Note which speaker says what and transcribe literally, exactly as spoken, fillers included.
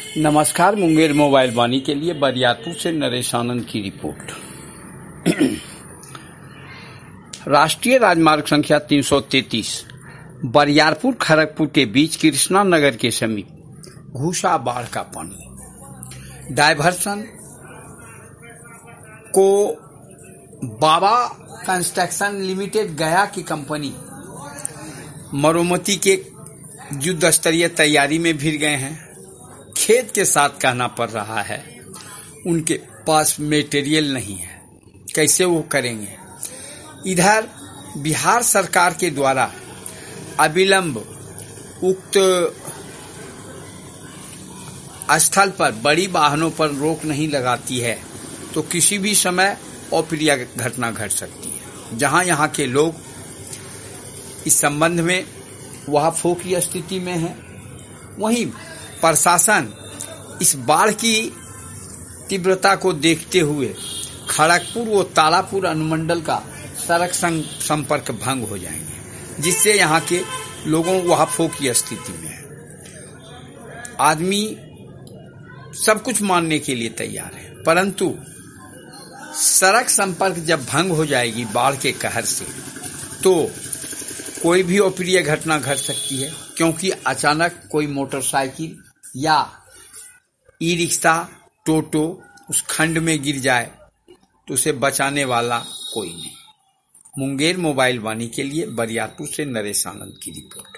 Speaker 1: नमस्कार। मुंगेर मोबाइल वाणी के लिए बरियारपुर से नरेश आनंद की रिपोर्ट। राष्ट्रीय राजमार्ग संख्या तीन सौ तैंतीस बरियारपुर खड़गपुर के बीच कृष्णा नगर के समीप घुसा बाढ़ का पानी। डायवर्सन को बाबा कंस्ट्रक्शन लिमिटेड गया की कंपनी मरम्मती के युद्ध स्तरीय तैयारी में भिड़ गए हैं। खेत के साथ कहना पड़ रहा है, उनके पास मटेरियल नहीं है, कैसे वो करेंगे। इधर बिहार सरकार के द्वारा अविलंब उक्त स्थल पर बड़ी वाहनों पर रोक नहीं लगाती है तो किसी भी समय अप्रिय घटना घट सकती है। जहां यहां के लोग इस संबंध में वहां फोकी स्थिति में है, वहीं प्रशासन इस बाढ़ की तीव्रता को देखते हुए खड़गपुर व तारापुर अनुमंडल का सड़क संपर्क भंग हो जाएंगे, जिससे यहाँ के लोगों वहां फोकी स्थिति में है। आदमी सब कुछ मानने के लिए तैयार है, परंतु सड़क संपर्क जब भंग हो जाएगी बाढ़ के कहर से तो कोई भी अप्रिय घटना घट सकती है, क्योंकि अचानक कोई मोटरसाइकिल या ई रिक्शा टोटो उस खंड में गिर जाए तो उसे बचाने वाला कोई नहीं। मुंगेर मोबाइल वाणी के लिए बरियारपुर से नरेश आनंद की रिपोर्ट।